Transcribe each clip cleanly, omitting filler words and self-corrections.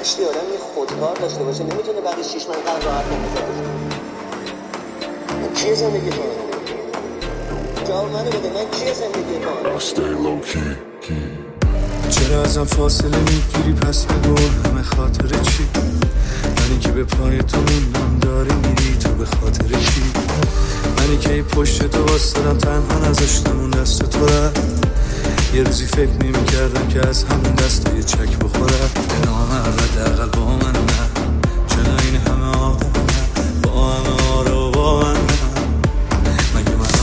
مشتی آدم یه خودکار داشته باشه نمیتونه بعد 6 منطقه راحت نمیذاره. من چیه زندگی کنم؟ جواب منو بده، من چیه زندگی کنم؟ چرا ازم فاصله میگیری پس بگو همه خاطر چی؟ منی که به پای تو موندم داری میری تو به خاطر چی؟ منی که پشت تو واسدم تنها نذاشتم اون دست تو رفت. یه روزی فکر نمی‌کردم که از همون دست یه چک بخورم. به نامرد اقل با من نه، چرا این همه آدم نه، با همه آرو با من نه، مگه من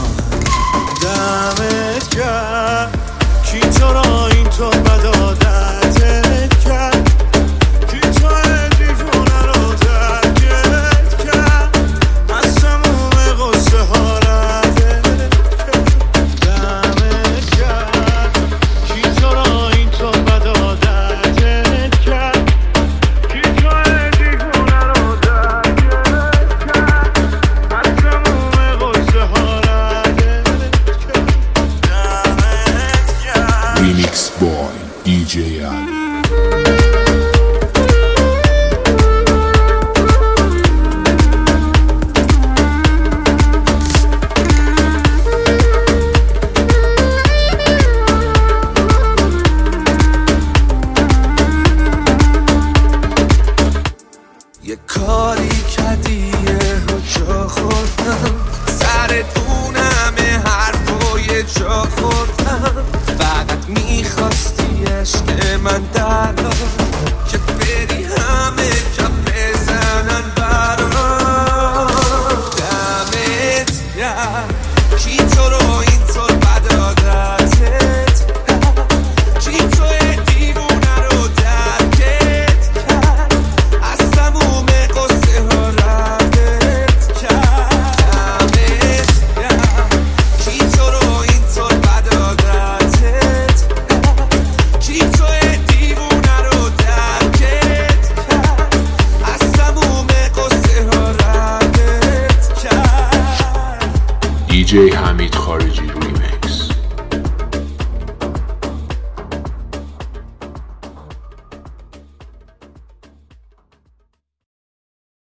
دمت کرد کی تو را اینطور بد عادتت کرد، کی تو دیوونه رو درکت کرد، از تموم قصه ها ردت کرد. دمت کرد کی تو را اینطور بد عادتت کرد، کی تو دیوونه رو درکت کرد، از تموم قصه ها ردت کرد. دمت کرد. Remix Boy DJ Ali. یه کاری کردی یه جا خوردم، سر دونم حرفای جا خوردم، فقط میخواستی عشق من در که بری همه کف بزنن برام. دمت گرم کی تو رو اینطور بد عادتت کرد، کی تو دیوونه رو درکت کرد، از تموم قصه ها ردت کرد. دمت گرم کی تو رو اینطور بد عادتت کرد، کی تو دیوونه رو درکت کرد، از تموم قصه ها ردت کرد. DJ Hamid Khariji Remix.